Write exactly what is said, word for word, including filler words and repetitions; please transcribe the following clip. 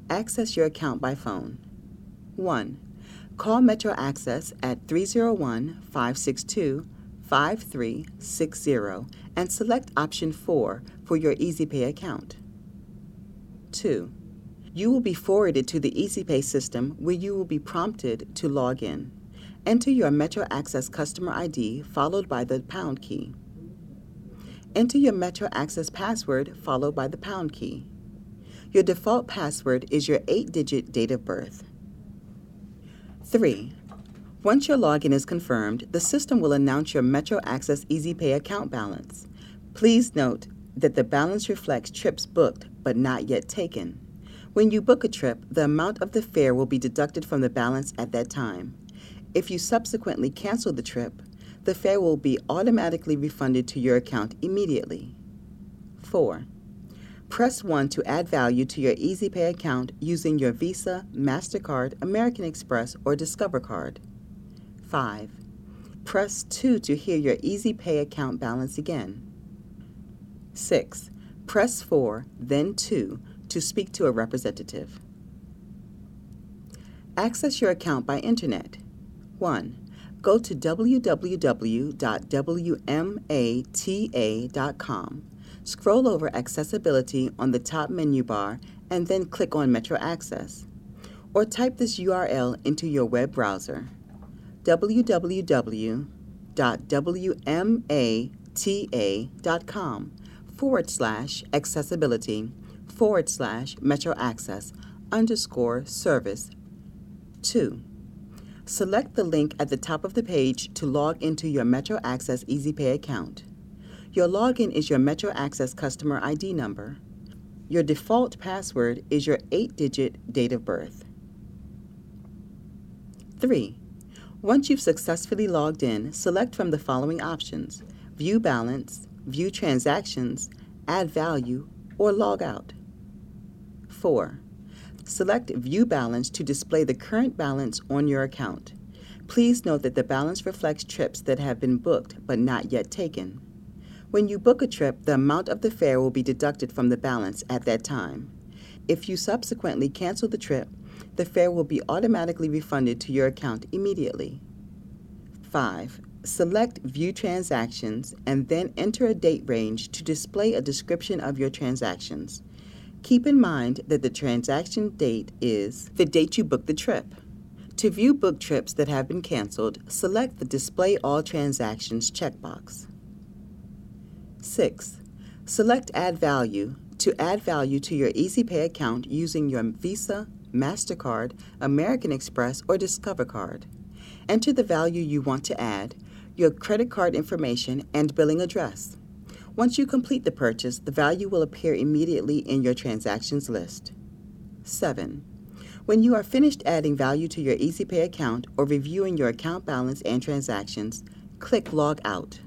Access your account by phone. one. Call Metro Access at three oh one, five six two, five three six zero and select option four for your EasyPay account. two. You will be forwarded to the EasyPay system where you will be prompted to log in. Enter your Metro Access customer I D followed by the pound key. Enter your Metro Access password followed by the pound key. Your default password is your eight-digit date of birth. three. Once your login is confirmed, the system will announce your Metro Access EasyPay account balance. Please note that the balance reflects trips booked but not yet taken. When you book a trip, the amount of the fare will be deducted from the balance at that time. If you subsequently cancel the trip, the fare will be automatically refunded to your account immediately. four. Press one to add value to your EasyPay account using your Visa, MasterCard, American Express, or Discover card. five. Press two to hear your EasyPay account balance again. six. Press four, then two to speak to a representative. Access your account by Internet. one. Go to w w w dot w m a t a dot com. Scroll over Accessibility on the top menu bar and then click on Metro Access. Or type this U R L into your web browser: w w w dot w m a t a dot com forward slash accessibility forward slash Metro Access underscore service. two. Select the link at the top of the page to log into your Metro Access EasyPay account. Your login is your Metro Access customer I D number. Your default password is your eight-digit date of birth. three. Once you've successfully logged in, select from the following options: View Balance, View Transactions, Add Value, or Log Out. four. Select View Balance to display the current balance on your account. Please note that the balance reflects trips that have been booked but not yet taken. When you book a trip, the amount of the fare will be deducted from the balance at that time. If you subsequently cancel the trip, the fare will be automatically refunded to your account immediately. five. Select View Transactions and then enter a date range to display a description of your transactions. Keep in mind that the transaction date is the date you booked the trip. To view booked trips that have been canceled, select the Display All Transactions checkbox. six. Select Add Value to add value to your EasyPay account using your Visa, MasterCard, American Express, or Discover card. Enter the value you want to add, your credit card information, and billing address. Once you complete the purchase, the value will appear immediately in your transactions list. seven. When you are finished adding value to your EasyPay account or reviewing your account balance and transactions, click Log Out.